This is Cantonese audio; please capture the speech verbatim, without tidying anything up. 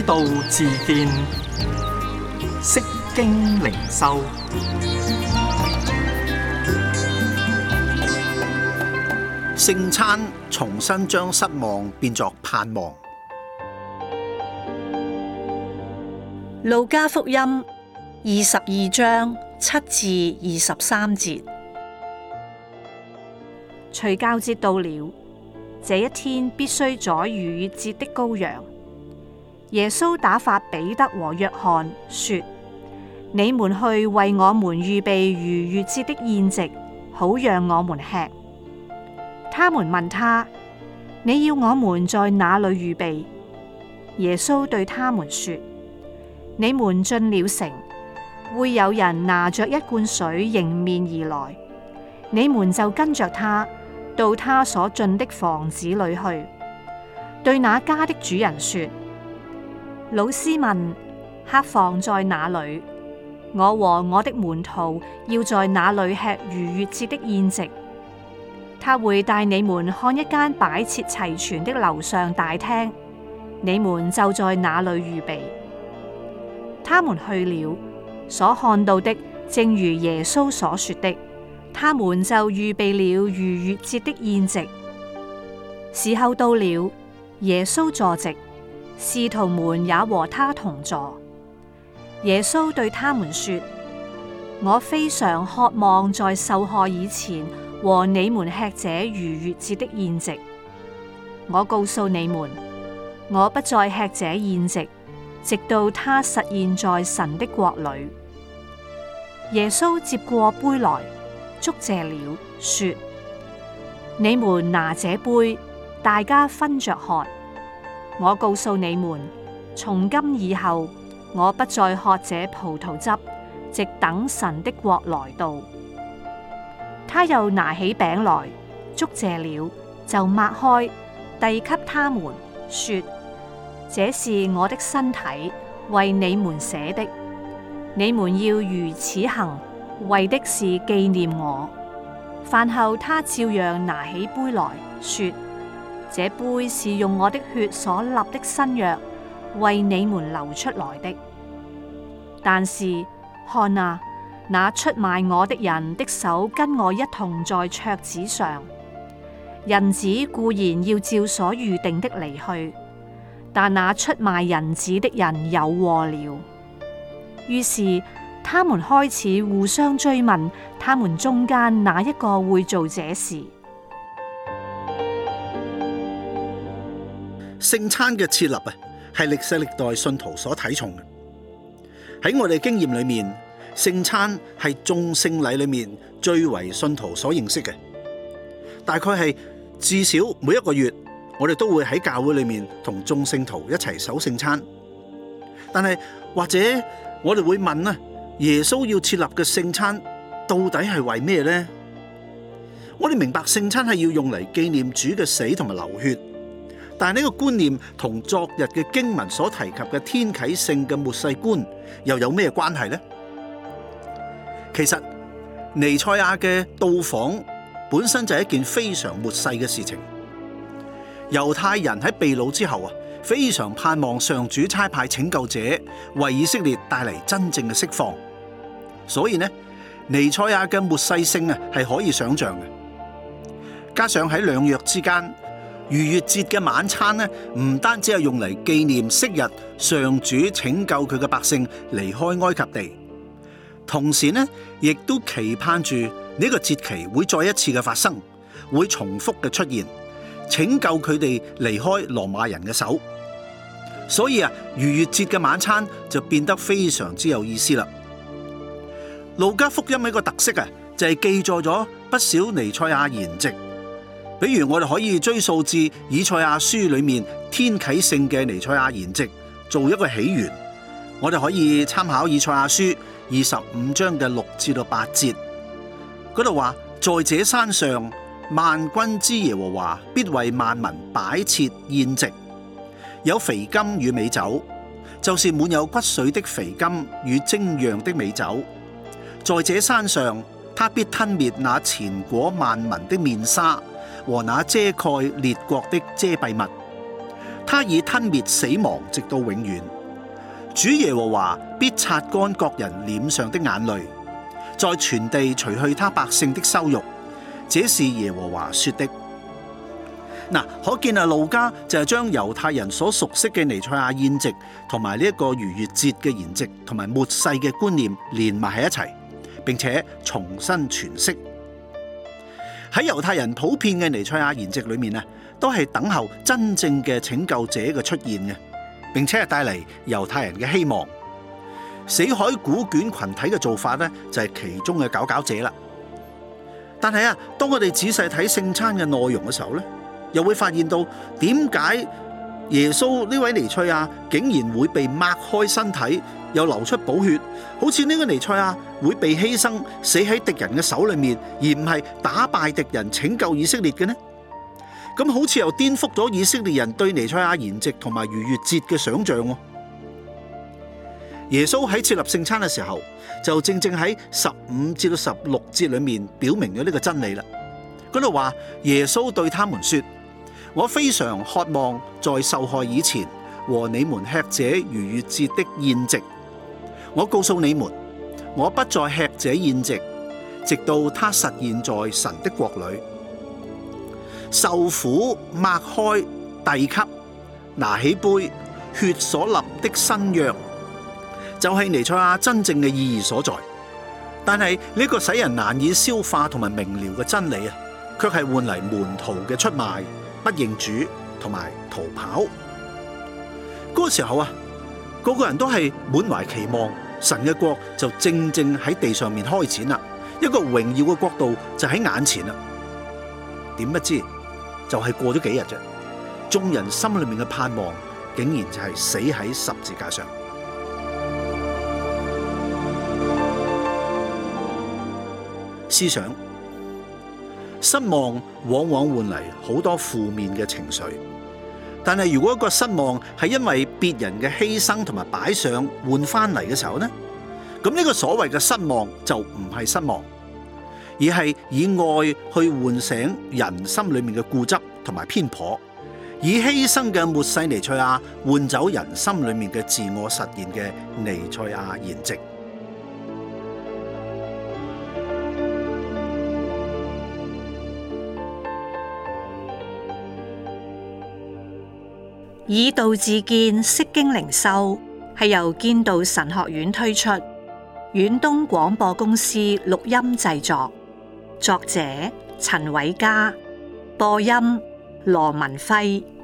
道自見，釋經靈修。 聖餐重新將失望變作盼望。 路加福音二十二章七至二十三節。除酵節到了，這一天必須宰逾越節的羔羊。耶穌打發彼得和約翰說：你們去為我們預備逾越節的宴席，好讓我們吃。他們問他：你要我們在哪裏預備？耶穌對他們說：你們進了城，會有人拿着一罐水迎面而來，你們就跟着他到他所進的房子裏去，對那家的主人說：老師問，客房在哪裏？我和我的門徒要在哪裏吃逾越節的宴席？他會帶你們看一間擺設齊全的樓上大廳，你們就在那裏預備。他們去了，所看到的正如耶穌所說的，他們就預備了逾越節的宴席。時候到了，耶穌坐席，使徒們也和他同坐。耶穌對他們說：我非常渴望在受害以前和你們吃這逾越節的宴席。我告訴你們，我不再吃這宴席，直到它實現在神的國裏。耶穌接過杯來，祝謝了，說：你們拿這杯，大家分着喝。我告訴你們，從今以後，我不再喝這葡萄汁，直等神的國來到。他又拿起餅來，祝謝了，就擘開，遞給他們，說：這是我的身體，為你們捨的，你們要如此行，為的是紀念我。飯後，他照樣拿起杯來說：這杯是用我的血所立的新約，為你們流出來的。但是看啊，那出賣我的人的手跟我一同在桌子上。人子固然要照所預定的離去，但那出賣人子的人有禍了。於是他們開始互相追問，他們中間哪一個會做這事？ 聖餐嘅設立啊，係歷世歷代信徒所睇重嘅。喺我哋經驗裏面，聖餐係眾聖禮裏面最為信徒所認識嘅。大概係至少每一個月，我哋都會喺教會裏面同眾聖徒一齊守聖餐。但係或者我哋會問啊，耶穌要設立嘅聖餐到底係為咩呢？我哋明白聖餐係要用嚟紀念主嘅死同埋流血。但係呢個觀念同昨日嘅經文所提及嘅天啟性嘅末世觀又有咩關係呢？其實彌賽亞嘅到訪本身就係一件非常末世嘅事情。猶太人喺被擄之後啊，非常盼望上主差派拯救者為以色列帶嚟真正嘅釋放。所以呢，彌賽亞嘅末世性啊係可以想象嘅。加上喺兩約之間，逾越節嘅晚餐呢，唔單止係用嚟紀念昔日上主拯救佢嘅百姓離開埃及地，同時呢，亦都期盼住呢個節期會再一次嘅發生，會重複嘅出現，拯救佢哋離開羅馬人嘅手。所以啊，逾越節嘅晚餐就變得非常之有意思啦。路加福音一個特色啊，就係記載咗不少彌賽亞言籍。比如我哋可以追溯至以賽亞書裏面天啟性嘅彌賽亞言籍做一個起源。我哋可以參考以賽亞書二十五章嘅六至到八節，嗰度話：在這山上，萬軍之耶和華必為萬民擺設宴席，有肥甘與美酒，就是滿有骨髓的肥甘與精釀的美酒。在這山上，他必吞滅那纏裹萬民的面紗和那遮蓋列國的遮蔽物。 他已吞滅死亡，直到永遠。主耶和華必擦乾各人臉上的眼淚，在全地除去他百姓的羞辱。這是耶和華說的。嗱，可見啊，路加就係將猶太人所熟悉嘅彌賽亞宴席同埋呢一個逾越節嘅筵席同埋末世嘅觀念連埋喺一齊，並且重新詮釋。喺猶太人普遍嘅彌賽亞筵席裏面啊，都係等候真正嘅拯救者嘅出現嘅，並且係帶嚟猶太人嘅希望。死海古卷群體嘅做法呢，就係其中嘅佼佼者啦。但係啊，當我哋仔細睇聖餐嘅內容嘅時候呢，又會發現到點解耶穌呢位彌賽亞竟然會被擘開身體，又流出寶血，好似呢個彌賽亞會被犧牲死喺敵人嘅手裏面，而唔係打敗敵人拯救以色列嘅呢？咁好似又顛覆咗以色列人對彌賽亞筵席同埋逾越節嘅想象。耶穌喺設立聖餐嘅時候，就正正喺十五至到十六節裏面表明咗呢個真理啦。嗰度話耶穌對他們說：我非常渴望在受害以前和你們吃這逾越節的宴席。我告訴你們，我不再吃這宴席，直到它實現在神的國裏。受苦擘開遞給，拿起杯，血所立的新約，就係彌賽亞真正嘅意義所在。但係呢個使人難以消化同埋明了嘅真理啊，卻係換嚟門徒嘅出賣、不認主同埋逃跑。嗰個時候啊，個個人都係滿懷期望，神嘅國就正正喺地上面開展啦，一個榮耀嘅國度就喺眼前啦。點不知就係過咗幾日啫，眾人心裏面嘅盼望竟然就係死喺十字架上。思想失望往往換嚟好多負面嘅情緒，但係如果一個失望係因為別人嘅犧牲同埋擺上換翻嚟嘅時候呢，咁呢個所謂嘅失望就唔係失望，而係以愛去喚醒人心裏面嘅固執同埋偏頗，以犧牲嘅末世彌賽亞換走人心裏面嘅自我實現嘅彌賽亞筵席。 以道自見，釋經靈修係由建道神學院推出，遠東廣播公司錄音製作，作者陳偉嘉，播音羅文輝。